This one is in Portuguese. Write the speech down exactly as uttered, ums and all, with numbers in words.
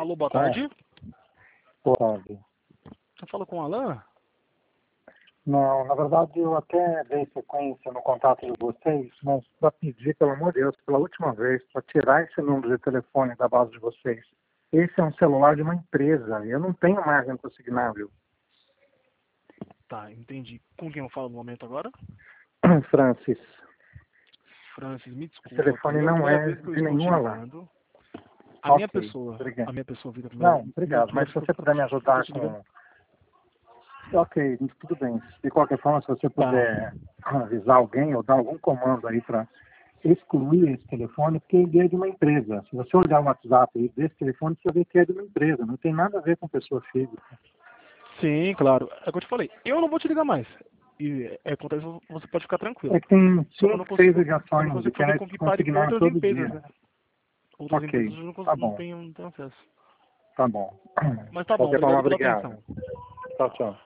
Alô, boa Tá. tarde. Boa tarde. Você fala com o Alan? Não, na verdade eu até dei sequência no contato de vocês, mas para pedir, pelo amor de Deus, pela última vez, para tirar esse número de telefone da base de vocês. Esse é um celular de uma empresa, eu não tenho margem consignável. Tá, entendi. Com quem eu falo no momento agora? Francis, Francis, me esse desculpa, telefone cara. É a não primeira é vez que eu de estou te nenhum Alan. ligando. A minha Ok, pessoa, a obrigado. minha pessoa vida primeira, Não, minha obrigado, primeira mas se pessoa você puder me que eu tô ajudar te ligando. com... Ok, tudo bem. De qualquer forma, se você Tá. puder avisar alguém ou dar algum comando aí para excluir esse telefone, porque ele é de uma empresa. Se você olhar o WhatsApp aí desse telefone, você vê que é de uma empresa. Não tem nada a ver com pessoa física. Sim, claro. É o que eu te falei. Eu não vou te ligar mais. E é, acontece, você pode ficar tranquilo. É que tem Só que eu não cinco, seis consigo, eu não ligações de consigo fazer quer com que pare com consignar outras todo empresas, dia. né? Outras empresas Ok, eu não, tá cons- não bom, tenho, não tenho acesso. tá bom. Mas De tá bom, qualquer forma, obrigado pela obrigado. atenção. Tchau, tchau.